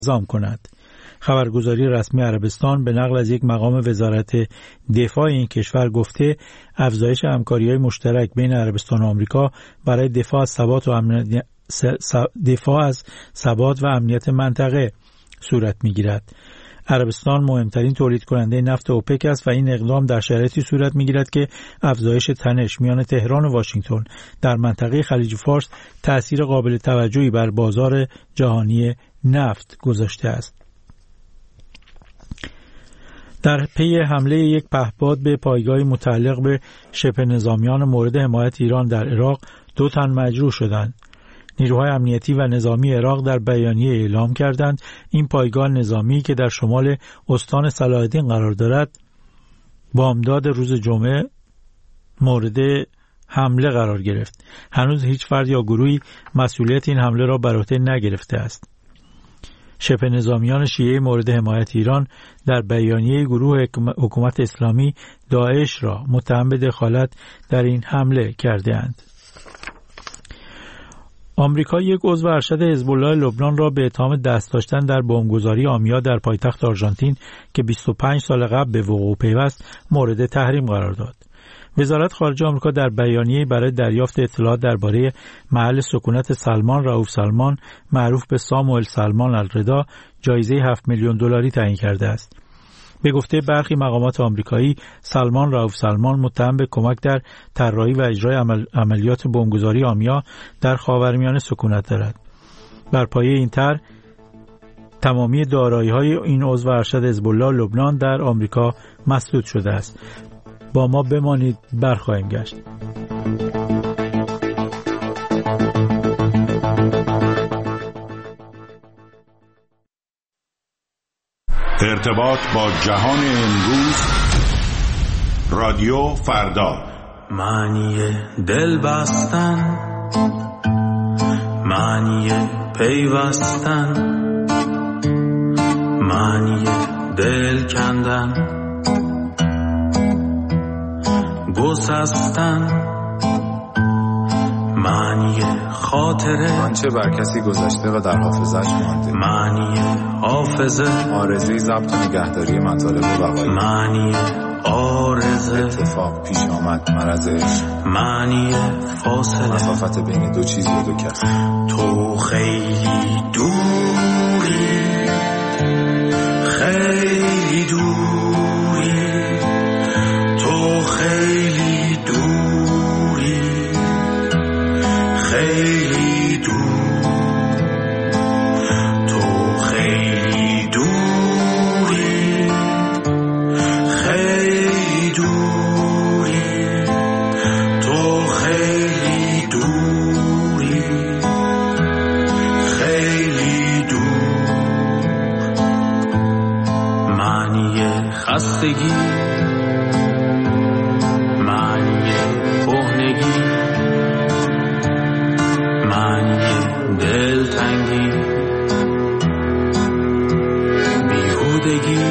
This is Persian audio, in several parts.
اعزام کند. خبرگزاری رسمی عربستان به نقل از یک مقام وزارت دفاع این کشور گفته افزایش همکاری‌های مشترک بین عربستان و آمریکا برای دفاع از ثبات و امنیت منطقه صورت می‌گیرد. عربستان مهمترین تولید کننده نفت اوپک است و این اقدام در شرایطی صورت می‌گیرد که افزایش تنش میان تهران و واشنگتن در منطقه خلیج فارس تأثیر قابل توجهی بر بازار جهانی نفت گذاشته است. در پی حمله یک پهپاد به پایگاهی متعلق به شبه نظامیان مورد حمایت ایران در عراق 2 تن مجروح شدند. نیروهای امنیتی و نظامی عراق در بیانیه اعلام کردند این پایگاه نظامی که در شمال استان صلاح الدین قرار دارد بامداد روز جمعه مورد حمله قرار گرفت. هنوز هیچ فرد یا گروهی مسئولیت این حمله را بر عهده نگرفته است. شبه نظامیان شیعه مورد حمایت ایران در بیانیه گروه حکومت اسلامی داعش را متهم به دخالت در این حمله کرده اند. آمریکا یک عضو ارشد حزب الله لبنان را به اتهام دست داشتن در بمبگذاری آمیا در پایتخت آرژانتین که 25 سال قبل به وقوع پیوست مورد تحریم قرار داد. وزارت خارجه آمریکا در بیانیه‌ای برای دریافت اطلاعات درباره محل سکونت سلمان رئوف سلمان معروف به ساموئل سلمان الرضا جایزه $7 میلیون تعیین کرده است. به گفته برخی مقامات آمریکایی سلمان رئوف سلمان متهم به کمک در طراحی و اجرای عملیات بمبگذاری آمیا در خاورمیانه سکونت دارد. بر پایه این طرح تمامی دارایی‌های این عضو ارشد حزب الله لبنان در آمریکا مسدود شده است. با ما بمانید، برخواهیم گشت. ارتباط با جهان امروز، رادیو فردا. معنی دل بستن، معنی پیوستن، معنی دل کندن، گسستن، معنی خاطره آنچه بر کسی گذشته و در حافظش مانده، معنی حافظه آرزوی ضبط و نگهداری مطالب بقایی، معنی آرزه اتفاق پیش آمد مرض عشق، معنی فاصله مسافت بین دو چیز یا دو کس. تو خیلی دوری، خیلی دوری، تو خیلی دوری، خیلی دور، تو خیلی دوری، خیلی دوری، تو خیلی دوری، خیلی دور. معنی خستگی، معنی کهنگی، معنی دلتنگی، بیهودگی،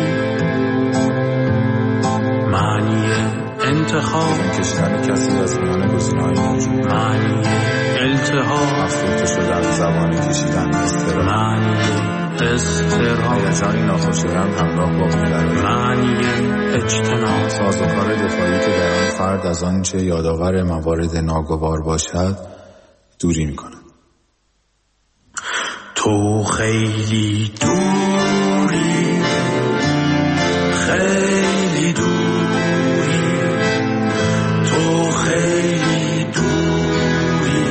معنی انتخاب کشیدن کسی از میان گزینه‌های موجود، معنی التهاب افروخته شدن زبان کشیدن استرام، معنی استرام هیجانی ناخوشایند همراه با بی‌قراری، معنی اجتناب سازوکار دفاعی که در آن فرد از آنچه یادآور موارد ناگوار باشد دوری می‌کند. تو خیلی دوری، خیلی دوری، تو خیلی دوری،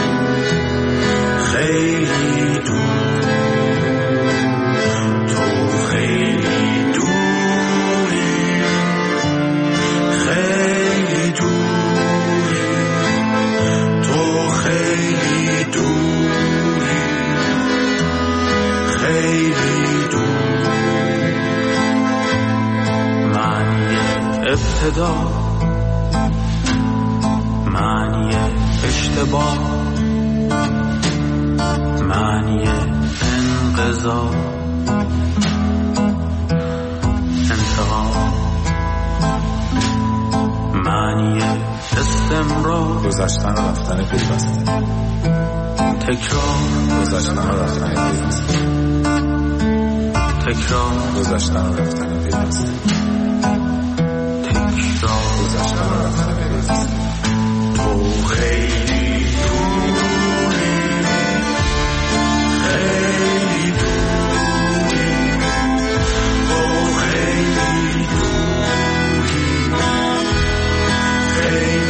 خیلی دور، تو خیلی دوری، خیلی دوری، تو خیلی دوری، خیلی دور. معنی ابتدا، معنی اشتباه، معنی انقضا، انتها، معنی استمرار، گذشتن و رفتن پیوسته، تکرار، گذشتن و رفتن پیوسته، تکرار گذشتن و رفتن پیوسته، تکرار گذشتن و رفتن پیوسته. تو خیلی دوری، خیلی دوری، تو خیلی دوری، خیلی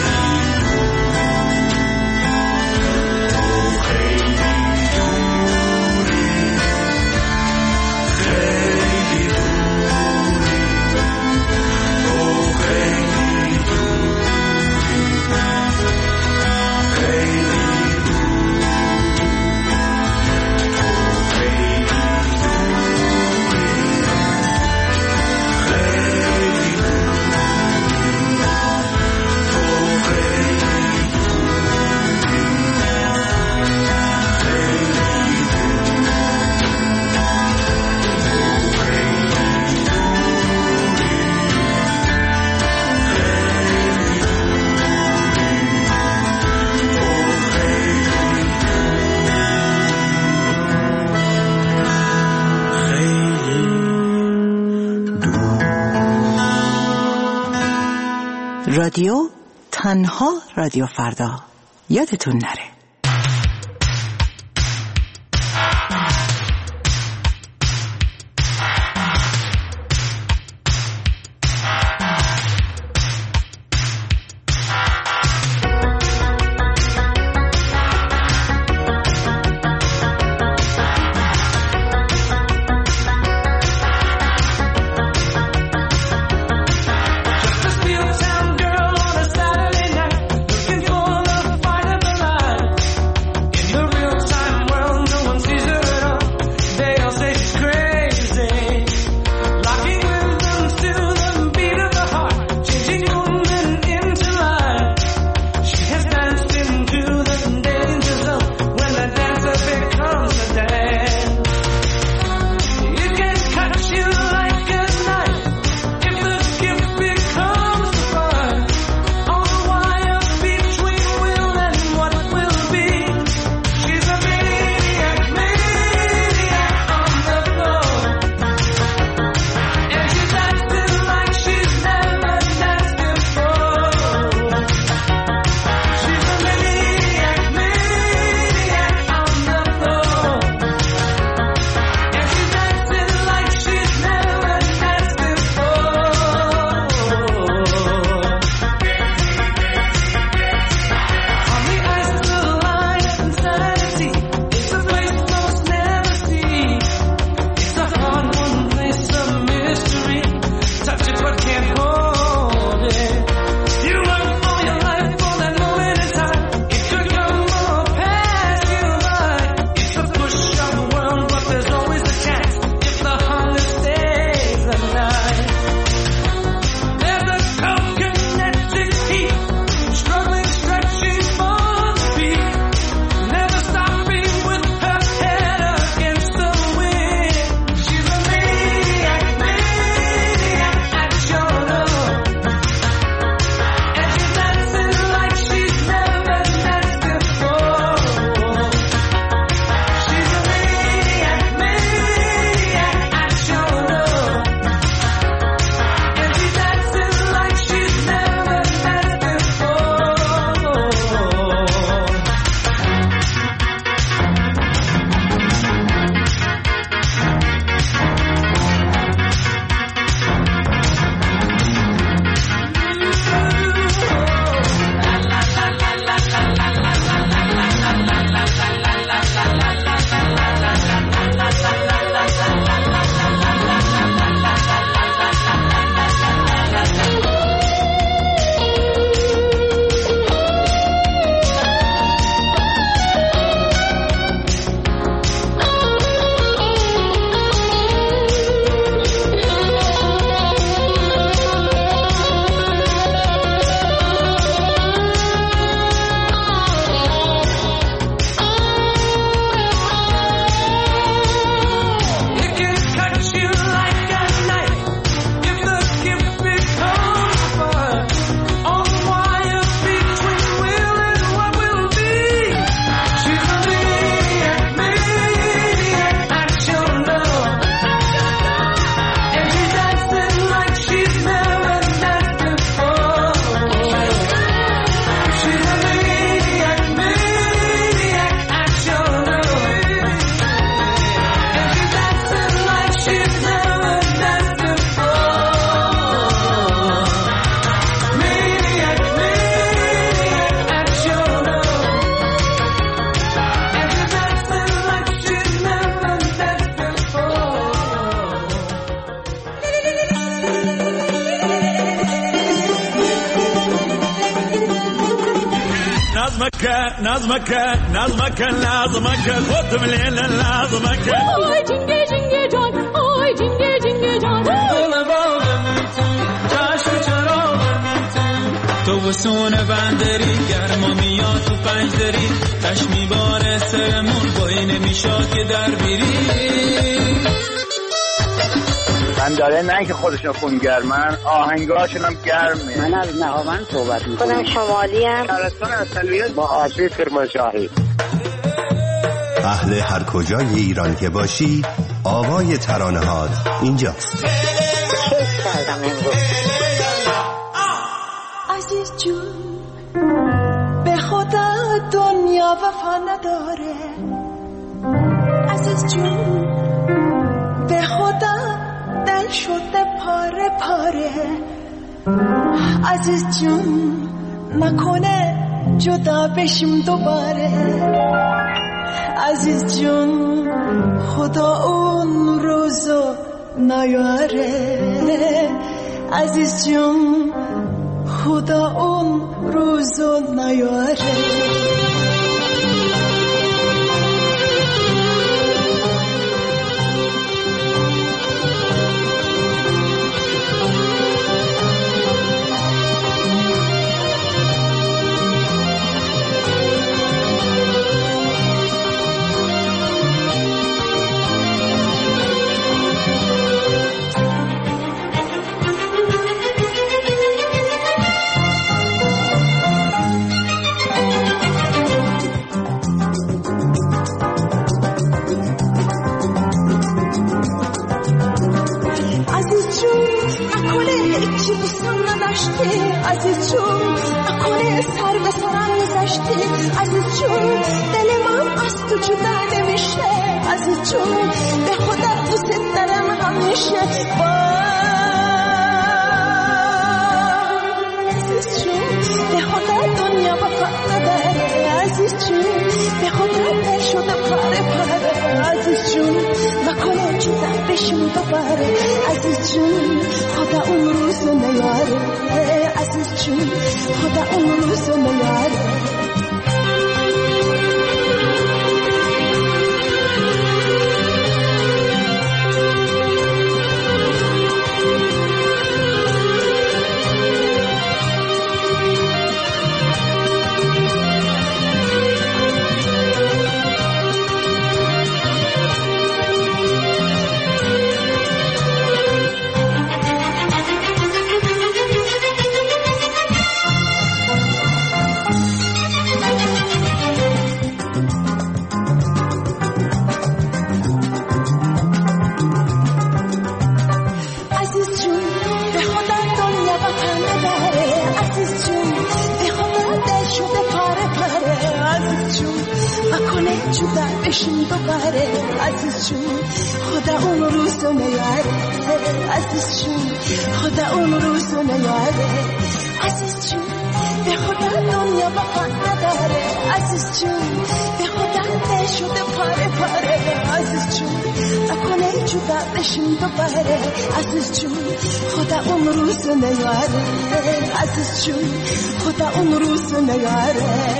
رادیو تنها رادیو فردا، یادتون نره. Girl on a Saturday night, looking for the fight of the night. نظمك خود ملیل لازمك آی جنگه جنگه جان آی جنگه جنگه جان دل باغم جشن چراغم تو وسونه بندری گرما میاد تو پنجدری تش میباره سرمون بایی نمیشاد که در بیری من داره نه که خودشون خونگرمن آهنگاشون هم گرمه. من از نهاوند صحبت میکنم. خودم شمالی ام. شهرستان اصلیت با آسیب کرمانشاهی. اهل هر کجای ایران که باشی آوای ترانه‌هات اینجاست. کیف کردم امروز. عزیز جون به خدا دنیا وفا نداره. عزیز جون به خدا دل شده پاره پاره. عزیز جون نکنه جدا بشیم دوباره. عزیز جون خدا اون روزو نیاره. عزیز جون خدا اون روزو نیاره. عزیز جون نکنه سر به سرم گذشتی. عزیز جون دل من از تو جدا نمیشه. عزیز جون به خدا دوست دارم همیشه. عزیز جون به خدا دنیا وفا نداره. عزیز جون به خدا دل شده پاره پاره. عزیز جون نکنه جدا بشیم دوباره. عزیز جون خدا اون روز نیاره. عزیز جون خدا اون روز نیاره. بشین دوباره. عزیز جون خدا اون روز نیاره. عزیز جون خدا اون روز نیاره. عزیز جون به خدا دنیا وفا نداره. عزیز جون به خدا دل شده پاره پاره. عزیز جون نکنه جدا بشین دوباره. عزیز جون خدا اون روز نیاره. عزیز جون خدا اون روز نیاره.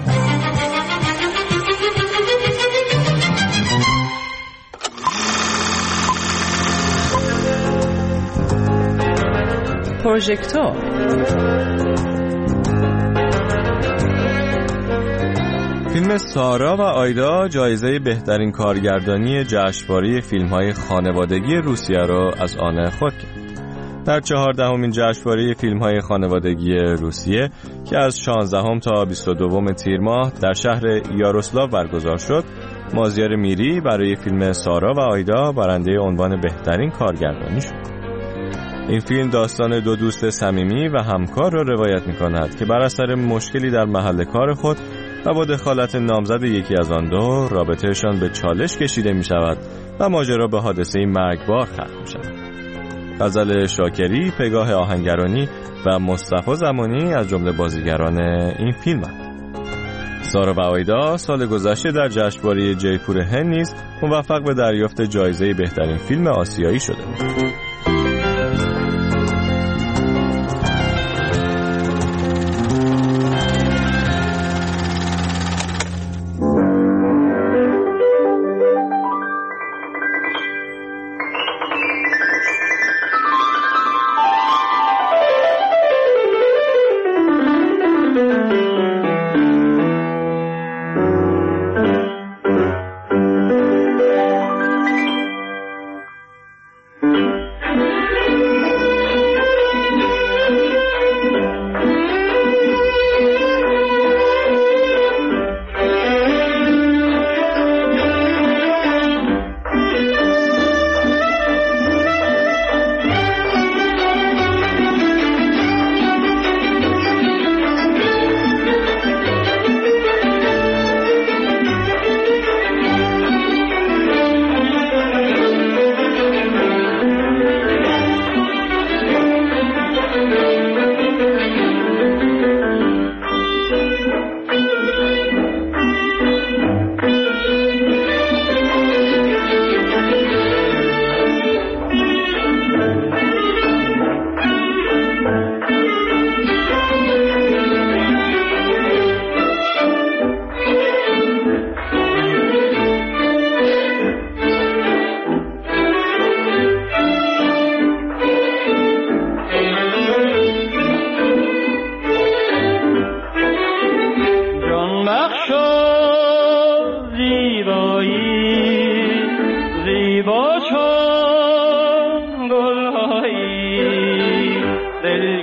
پروژکتور فیلم سارا و آیدا جایزه بهترین کارگردانی جشنواره فیلم‌های خانوادگی روسیه را از آن خود کرد. در 14مین جشنواره فیلم‌های خانوادگی روسیه که از 16 تا 22 تیر ماه در شهر یاروسلاو برگزار شد، مازیار میری برای فیلم سارا و آیدا برنده عنوان بهترین کارگردانی شد. این فیلم داستان دو دوست صمیمی و همکار را روایت می‌کند که بر اثر مشکلی در محل کار خود و با دخالت نامزد یکی از آن دو رابطهشان به چالش کشیده می‌شود و ماجرا به حادثه‌ای مرگبار ختم می‌شود. غزل شاکری، پگاه آهنگرانی و مصطفی زمانی از جمله بازیگران این فیلم‌اند. سارا و آیدا سال گذشته در جشنواره جیپور هند نیز موفق به دریافت جایزه بهترین فیلم آسیایی شده بود.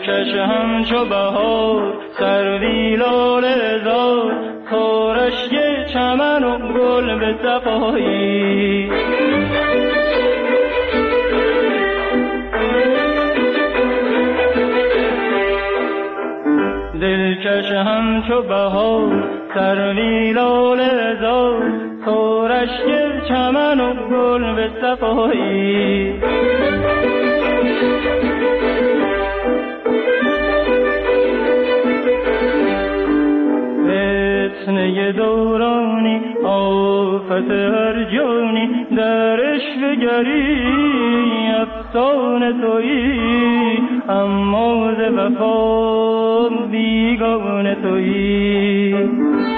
دلکش همچو بهار سروی لاله زار کارش یه چمن و گل به صفایی دلکش همچو بهار سروی لاله زار کارش یه چمن و گل به صفایی فتنه دورانی آفت هر جانی در عشقگری افسانه تویی اما ز وفا بیگانه تویی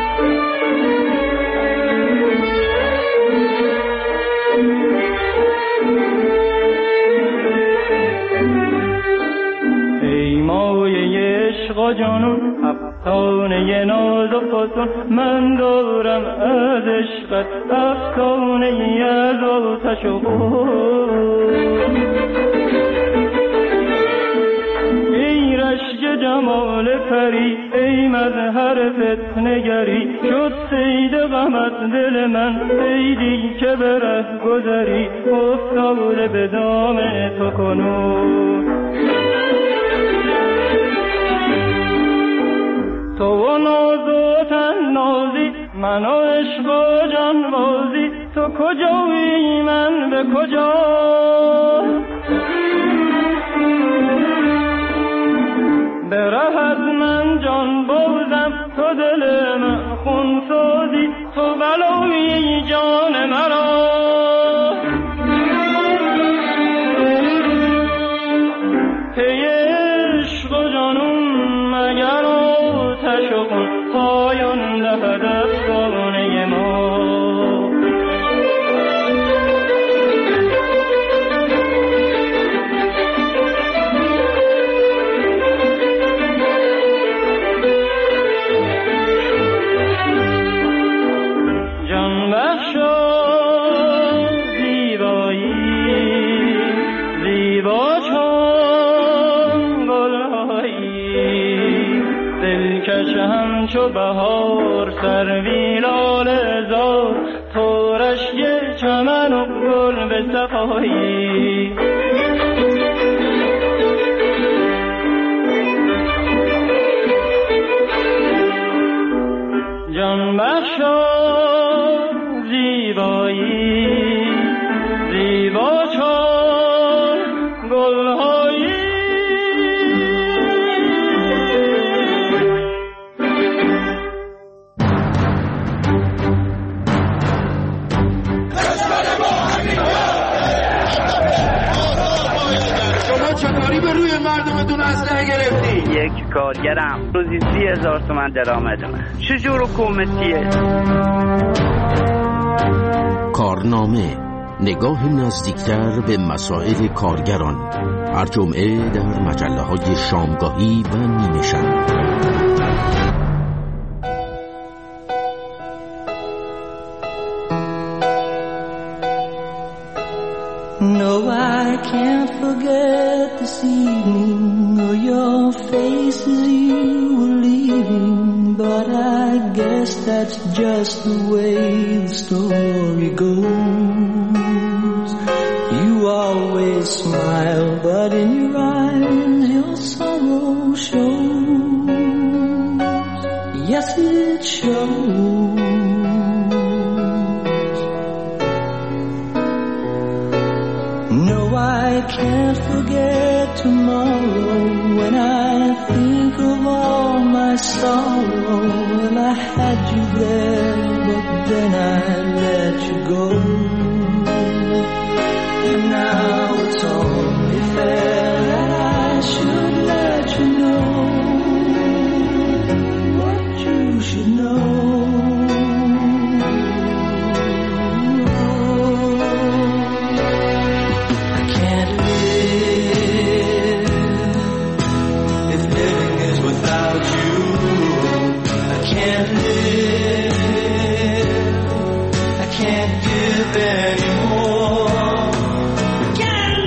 ای مایه عشق جانون افسانه ناز و فسون من دارم از عشقت افسانه از آتش و خون ای رشک جمال پری ای مظهر فتنگری شد صید غمت دل من صیدی که به ره گذری افتاده به دام تو کنون تو و ناز و تن نازی من و عشق و جان بازی تو کجایی من به کجا به ره از من جان بازم تو دل من خون سازی تو بلایی جان مرا پی عشق و جانون مگر آتش و خون پایان دهد افسانه ما جان بخشا زیبایی زیبا چون گلهایی دلکش همچو بهار سروی لاله زار تورش یه چمن و گل به صفایی جان بخشا زیبایی زیبا چون گلهایی شما چطوری به روی مردمتون اسلحه گرفتی؟ یک کارگرم روزی 30,000 تومان درآمد من چجور حکومتیه؟ کارنامه نگاه نزدیکتر به مسائل کارگران هر جمعه در مجله‌های شامگاهی و نیمه شب. No, I can't forget this evening or your face as you were leaving, but I guess that's just the way the story goes. You always smile, but in your eyes your sorrow shows. Yes, it shows. No, I can't forget tomorrow when I think of all my sorrow. Well, I had you there, but then I let you go. And now it's only fair that I should let you know what you should know. Anymore. Can't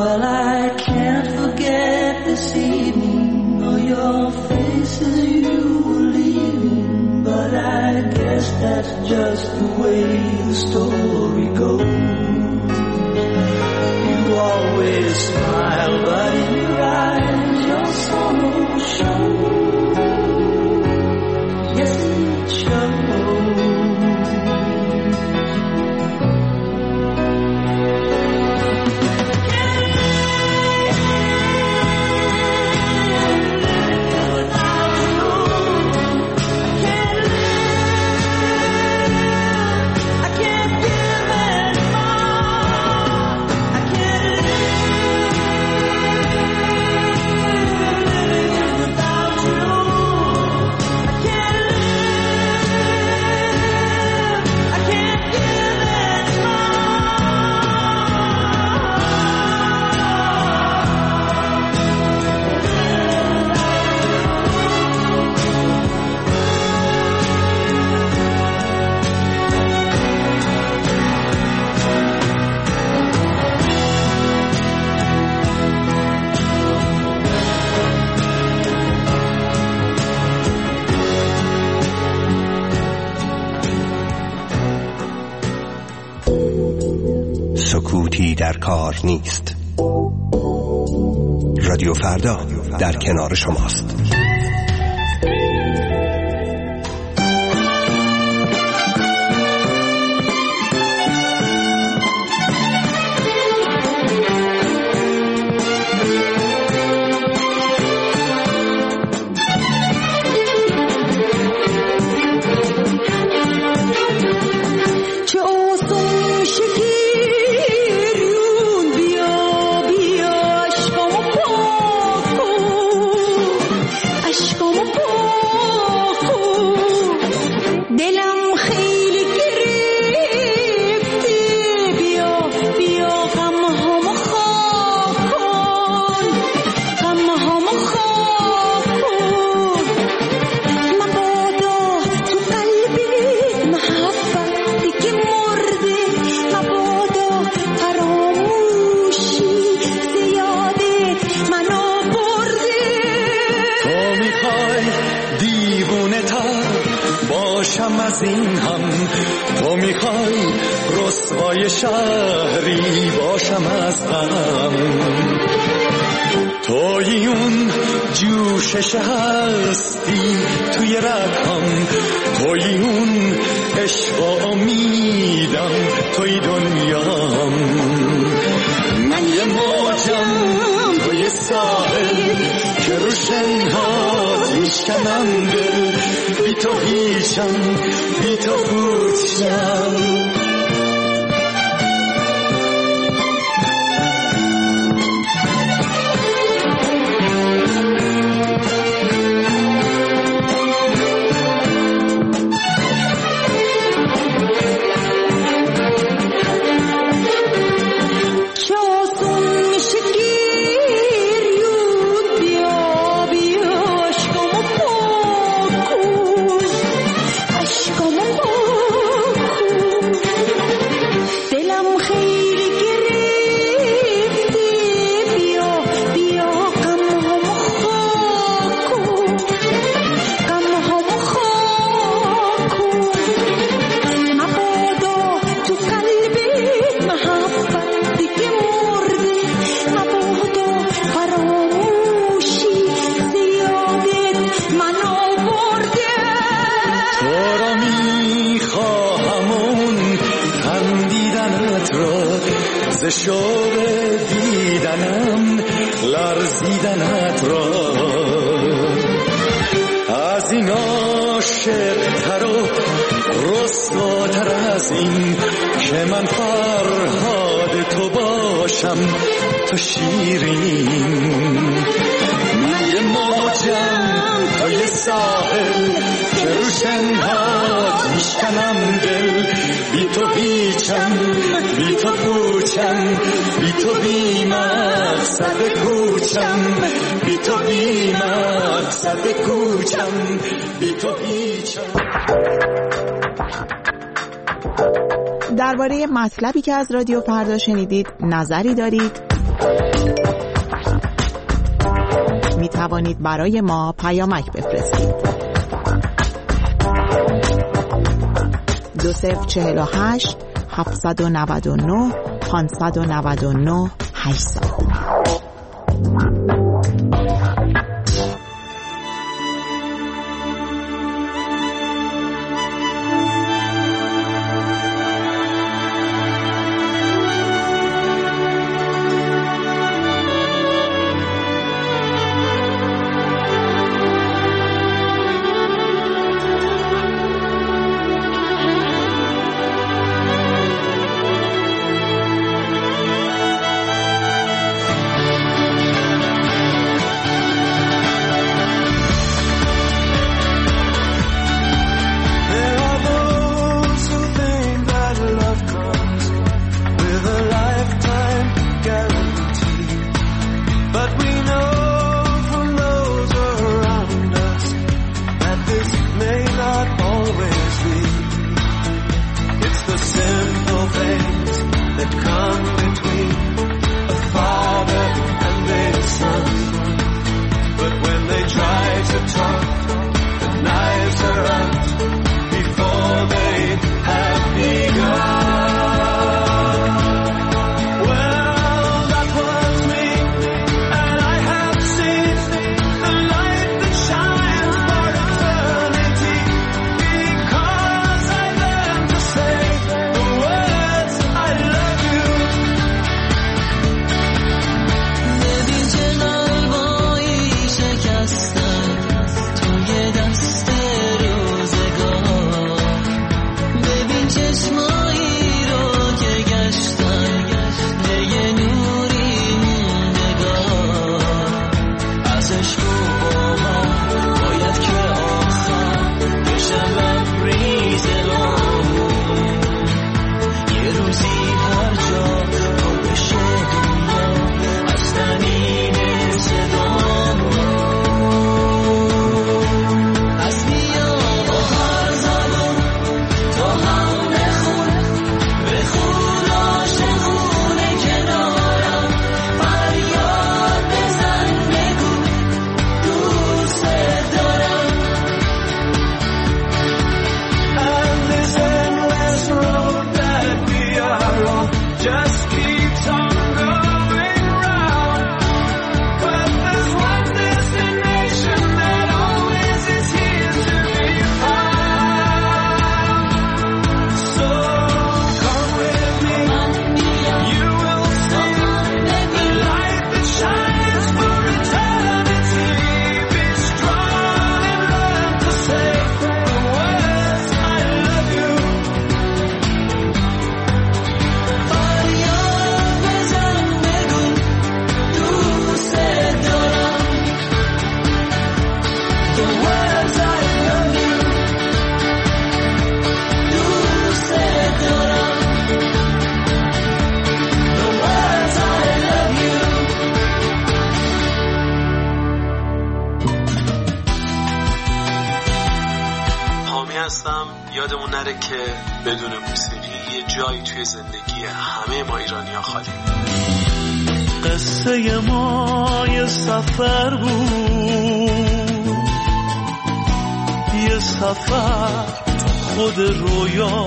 Well, I can't forget this evening or your faces you were leaving, but I guess that's just the way the story goes. You always smile, but in your eyes your sorrow shows. Yes, it shows. سکوتی در کار نیست. رادیو فردا در کنار شماست. از این هم تو میخوای رسوای شهری باشم از غم، توی اون جوشش هستی توی رگم، توی اون عشق و امیدم توی دنیام، من یه موجم توی ساحل که رو شنهات میشکنم دل، بی تو هیچم بی تو پوچم. شوق دیدنم لرزیدنت را، از این عاشق‌تر و رسواتر از این که من فرهاد تو باشم تو شیرین، من یه موجم تو یه ساحل که رو شنهات میشکنم دل، بی تو هیچم بی تو پوچم، بی تو بی مقصد کوچم، بی تو بی مقصد کوچم، بی تو هیچم. درباره مطلبی که از رادیو فردا شنیدید نظری دارید؟ می توانید برای ما پیامک بفرستید. 2048 799 599 800. یادمون نره که بدون موسیقی یه جایی توی زندگی همه ما ایرانی‌ها خالی. قصه ما یه سفر بود، یه سفر خود رویا،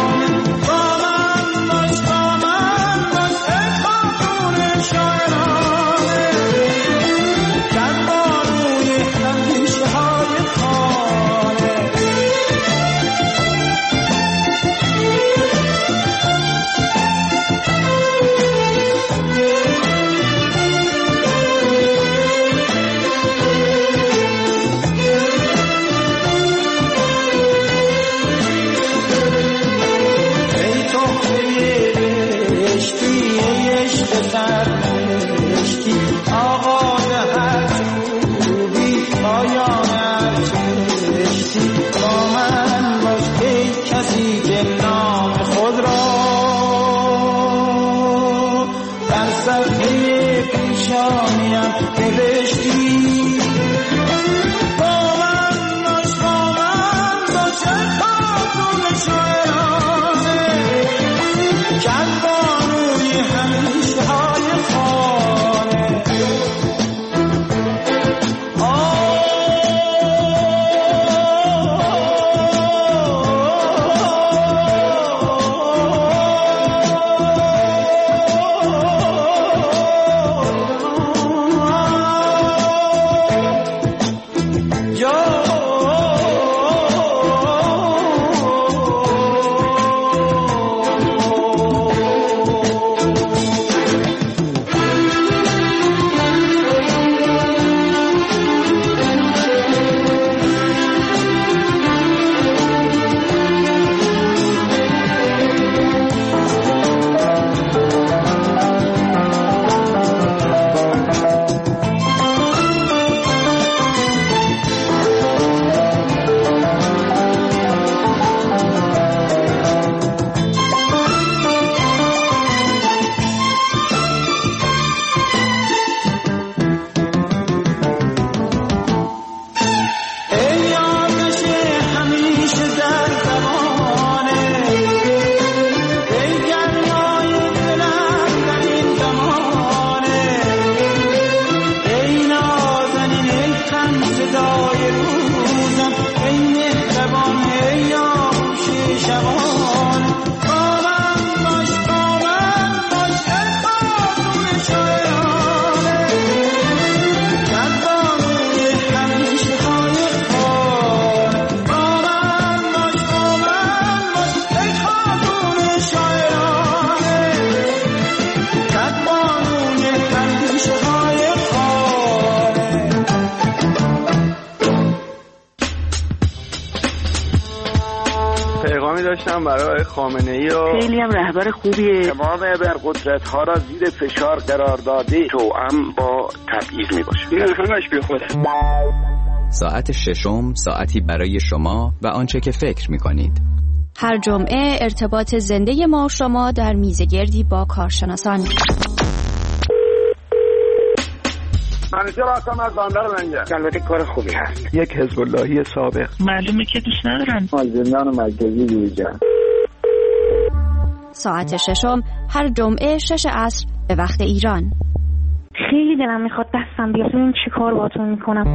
با من باش ای خاتون شاعران. صفحه پیشانیم نوشتی. با من باش خاتون شاعرانه کدبانوی همیشه های خانه. داشتم برای خامنه‌ای و خیلی هم رهبر خوبیه. تمام ابرقدرت‌ها را زیر فشار قرار داده توأم با تبعیض میباشه. این همش بی خوده. ساعت ششم ساعتی برای شما و آنچه که فکر می‌کنید. هر جمعه ارتباط زنده ما و شما در میزگردی با کارشناسان. منیجر هستم از بندر منجر. البته کار خوبی هست. یک حزب اللهی سابق. معلومه که دوست ندارن. زندان مرکزی دیجا. ساعت ششم هر جمعه 6 عصر به وقت ایران. خیلی دلم میخواد دستم بیاد ببینم چی کار باهاتون میکنم.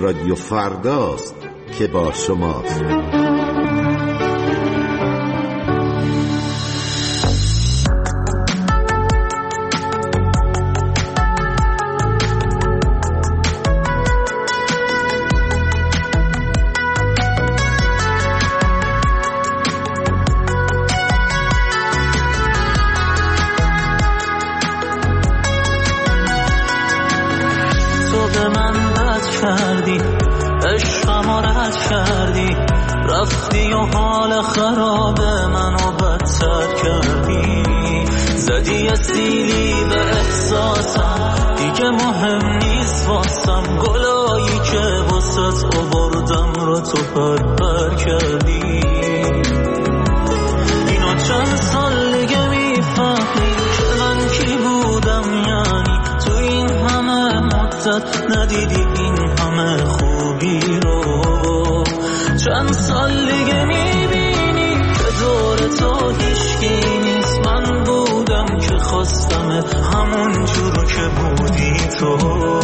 رادیو فرداست که با شماست. رفتی و حال خراب منو بدتر کردی، زدی استیلی به احساسم، دیگه مهم نیست واسم گلایی که واسط آوردم رو تو پر کردی. اینا چند سال دیگه میفهمی که من کی بودم، یعنی تو این همه مدت ندیدی این همه خوبی رو. چند سال دیگه میبینی که دور تو هیچکی نیست، من بودم که خواستمت همون جور که بودی تو.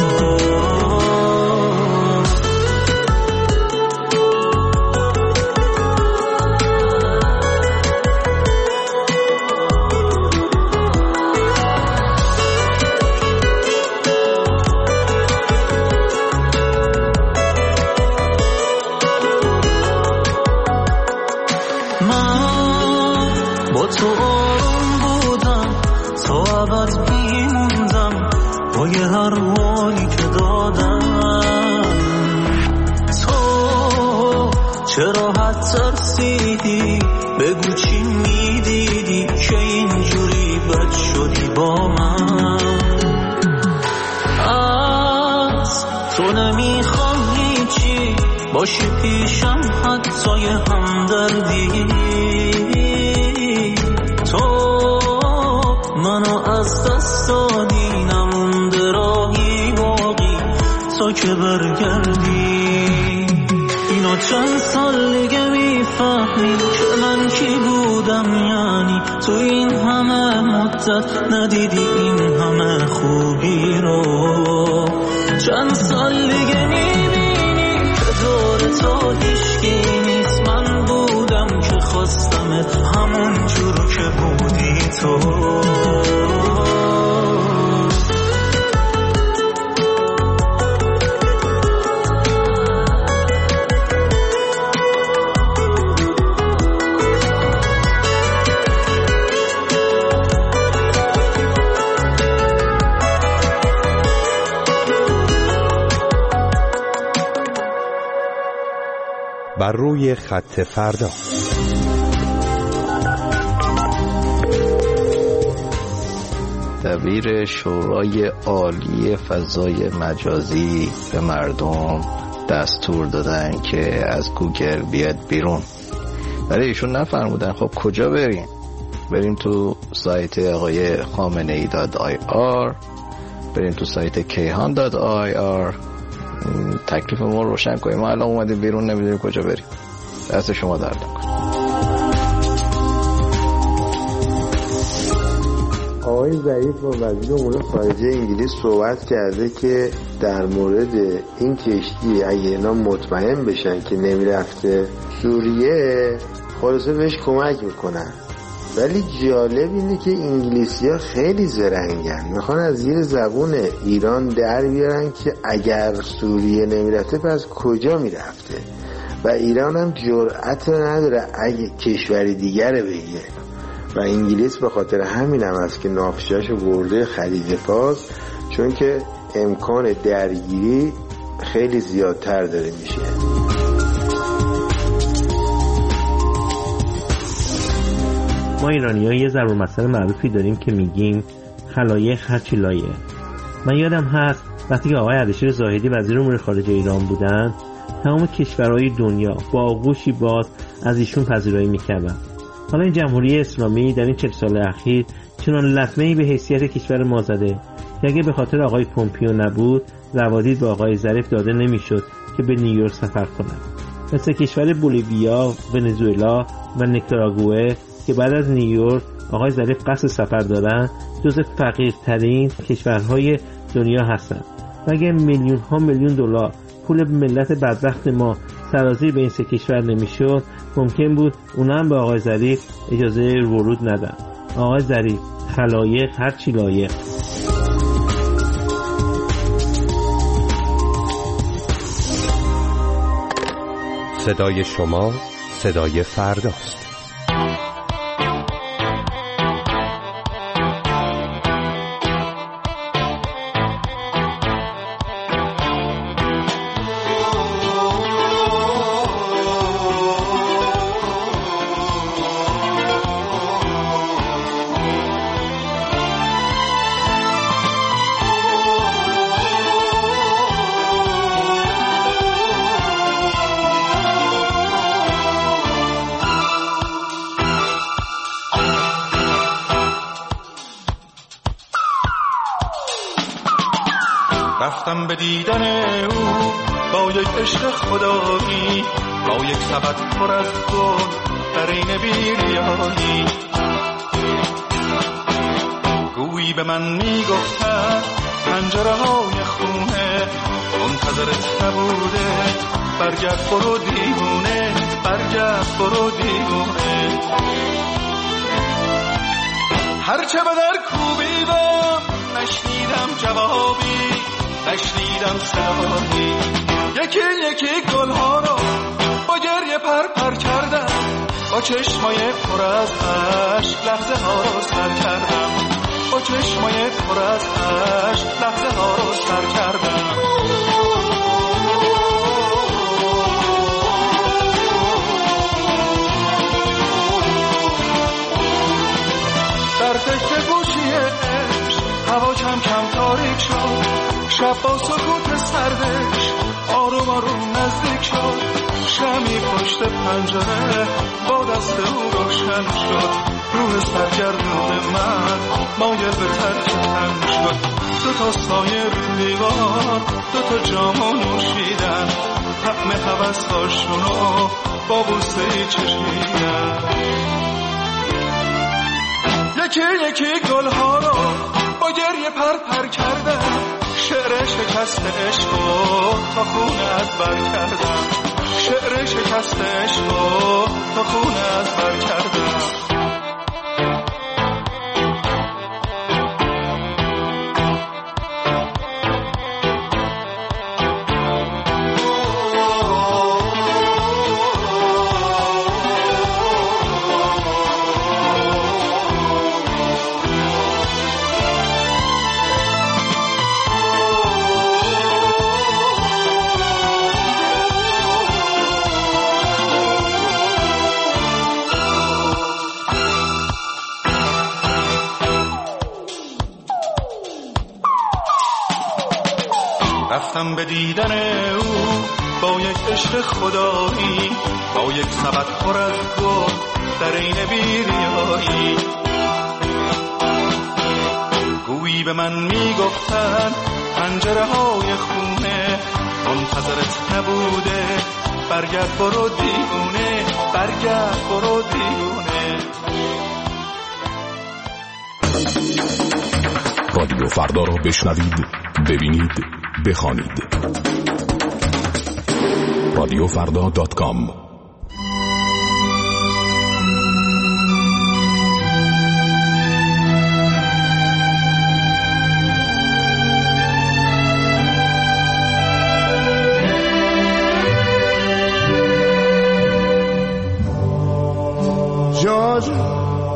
تو آروم بودم تا ابد میموندم با یه هر حالی که دادم. تو چرا حد ترسیدی بگو چی میدیدی که اینجوری بد شدی با من. از تو نمیخوام هیچی باشی پیشم حتی یه همدردی. منو از دست دادی نمونده راهی باقی تا که برگردی. اینا چند سال دیگه میفهمی که من کی بودم، یعنی تو این همه مدت ندیدی این همه خوبی رو. چند سال دیگه میبینی که دور تو هیچکی نیست، من بودم که خواستمت همون جور که بودی تو. بر روی خط فردا. دبیر شورای عالی فضای مجازی به مردم دستور دادن که از گوگل بیاد بیرون. برای ایشون نفرمودن خب کجا بریم؟ بریم تو سایت آقای خامنه‌ای.ir، بریم تو سایت کیهان.ir. تکلیف ما روشن کنیم، ما الان اومدیم بیرون نمیدونیم کجا بریم. دست شما درد نکنه. آقای ظریف با وزیر امور خارجه انگلیس صحبت کرده که در مورد این کشتی اگه اینا مطمئن بشن که نمیرفته سوریه خلاصه بهش کمک میکنن. ولی جالب اینه که انگلیسی‌ها خیلی زرنگن، میخوان از زیر زبون ایران در بیارن که اگر سوریه نمیرفته پس کجا میرفته، و ایران هم جرأت نداره اگه کشوری دیگر بگه. و انگلیس به خاطر همین هم است که نافتشاشو برده خلیج فارس، چون که امکان درگیری خیلی زیادتر داره میشه. ما ایرانی‌ها یه ضرب المثل معروفی داریم که میگیم خلایق هرچی لایه. من یادم هست وقتی که آقای اردشیر زاهدی وزیر امور خارجه ایران بودن، تمام کشورهای دنیا با آغوشی باز از ایشون پذیرایی میکردن. حالا این جمهوری اسلامی در این 40 سال اخیر چنان لطمه‌ای به حیثیت کشور ما زده که اگه به خاطر آقای پومپیو نبود روادید با آقای ظریف داده نمیشد که به نیویورک سفر کنند. مثل کشور بولیویا، ونزوئلا و نیکاراگوئه که بعد از نیویورک آقای ظریف قصد سفر دارن، جز فقیرترین کشورهای دنیا هستند و اگر میلیون ها میلیون دلار پول ملت بدبخت ما سرازیر به این سه کشور نمیشد، ممکن بود اونا هم به آقای ظریف اجازه ورود ندن. آقای ظریف، خلایق هرچی لایق. صدای شما صدای فرداست. رفتم به دیدن او با یک عشق خدایی، با یک سبد پر از گل در این بیریایی. گویی به من میگفتن پنجره های خونه منتظرت نبوده، برگرد برو دیوونه، برگرد برو دیوونه. هرچه به در کوبیدم نشنیدم جوابی، نشنیدم صدایی. یکی یکی گلها رو با گریه پر کردم، با چشمای پر از اشک لحظه ها رو سر کردم، با چشمای پر از اشک لحظه ها رو سر کردم. در فکر گوشی عشق هوا کم کم تاریک شد، شب با سکوت سردش آروم آروم نزدیک شد. شمی پشت پنجره با دست او روشن شد، روح سرگردون من مایل به ترکم شد. دو تا سایه رو دیوار، دو تا جامو نوشیدن، طعم هوس‌هاشونو با بوسه‌ای چشیدن. یکی یکی گلها رو با گریه پر کردم، شعر شکست عشقو تا خونت بر کردم، شعر شکست عشقو تا خونت بر کردم. رفتم به دیدن او با یک عشق خدایی، با یک سبد پر از گل در این بیریایی. گویی به من میگفتن پنجره های خونه منتظرت نبوده، برگرد برو دیوونه، برگرد برو دیوونه. رادیو فردا را بشنوید، ببینید، بخوانید. رادیوفردا.com. Georgia,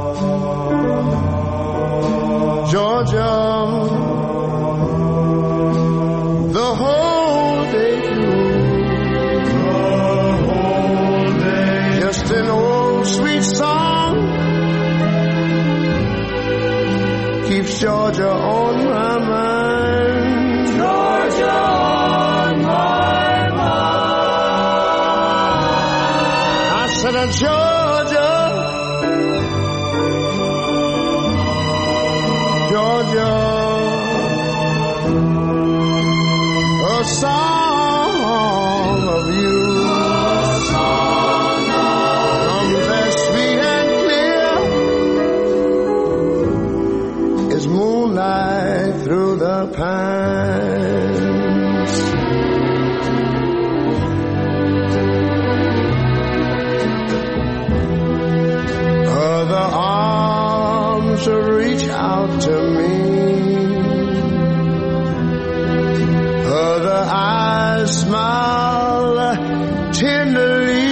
Georgia, the whole day through, just an old sweet song keeps Georgia on my mind. Georgia on my mind. I said, Georgia, Georgia, a song of you, comes as sweet and clear as moonlight through the pines. reach out to me. Other eyes smile tenderly.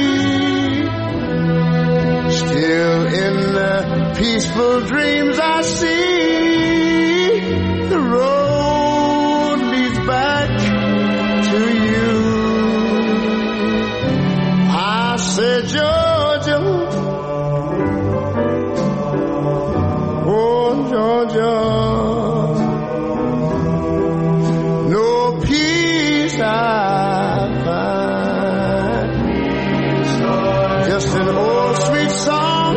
Still in the peaceful dreams I see, the road leads back to you. I said, Georgia, oh Georgia, no peace I find, just an old sweet song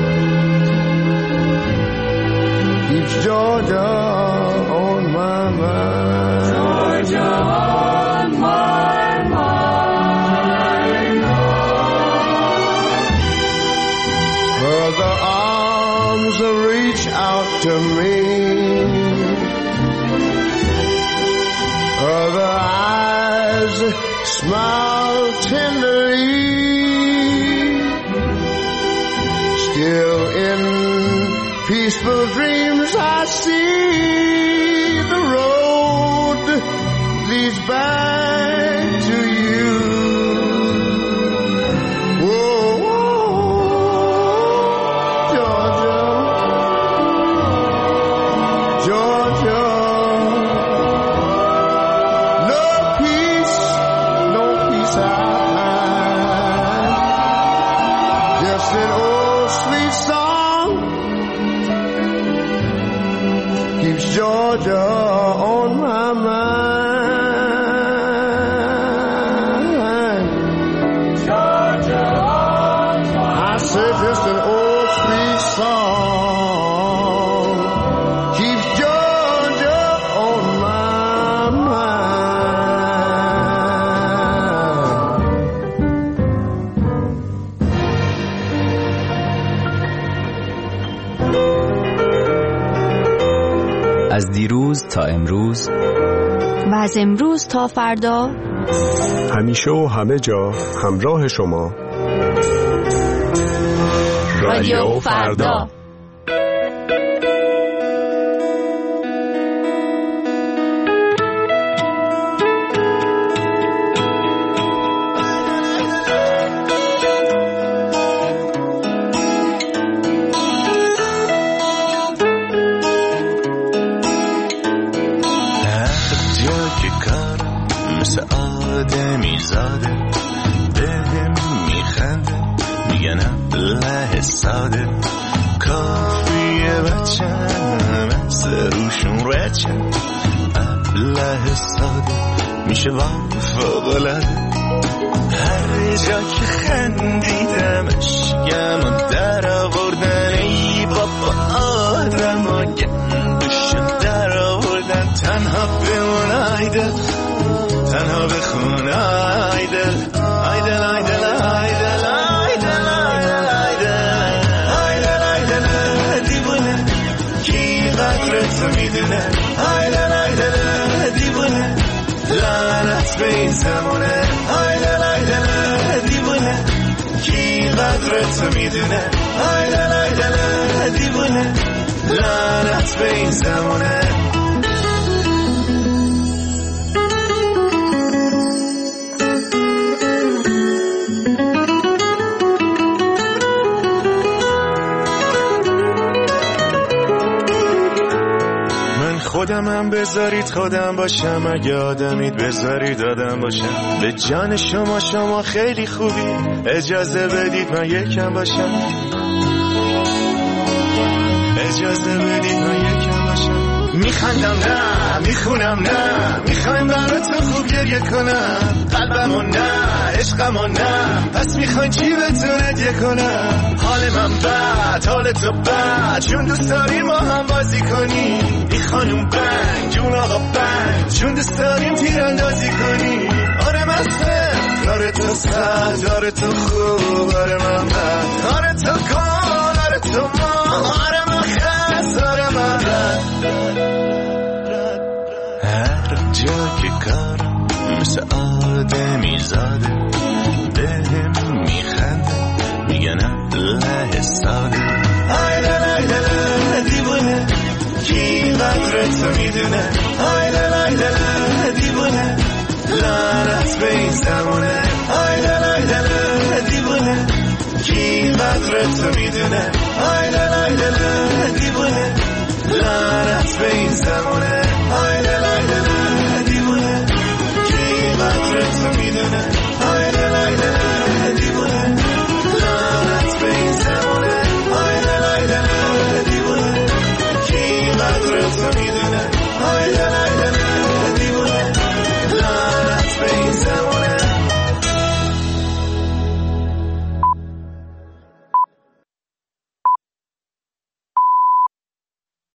keeps Georgia on my mind. Georgia on my mind. Other arms reach out to me. Other eyes smile tenderly. Still in peaceful dreams I see, the road leads back to you. Whoa, Georgia, Georgia, no peace I find, just an old sweet song keeps Georgia on my mind. Georgia on my mind. I said just an old sweet song keeps Georgia on my mind. از دیروز تا امروز و از امروز تا فردا، همیشه و همه جا همراه شما. رادیو فردا. کافیه بچم از روشون رچم ابله ساده میشه فوق‌العاده. هر جا که خندیدمش گمون در آوردن، ای بابا آدم گندشو در آوردن. تنها بمون آیدل، تنها بخون آیدل، آیدل آیدل آیدل تو میدونه. آیدل آیدل دیوونه، لعنت به این زمونه. آیدل آیدل دیوونه، کی قدر تو میدونه. آیدل آیدل دیوونه، لعنت به این زمونه. خودمم بذارید خودم باشم، اگه آدمید بذارید آدم باشم. به جان شما شما خیلی خوبی، اجازه بدید من یکم باشم. اجازه بدید من یکم باشم. میخندم نه میخونم نه، میخوایم برای تو خوب گریه کنم. قلبمو نه عشقمو نه، پس میخواین چی بهتون هدیه کنم. حال من بد حال تو بد، چون دوست داریم ما هم بازی کنیم. بی خانوم بنگ جون آقا بنگ، چون دوست داریم تیراندازی کنیم. آره من سفت آره تو سخت، آره تو خوب آره من بد، آره تو کن آره تو ما، آره من خست آره من رد. هر جا که کارم مثل آدمی زاده، بهم میخنده میگن له ساده. آیدل آیدل قدر تو میدونه آی دل آی دل دیوونه لعنت به این زمونه آی دل دیوونه کی قدر تو میدونه آی دل دیوونه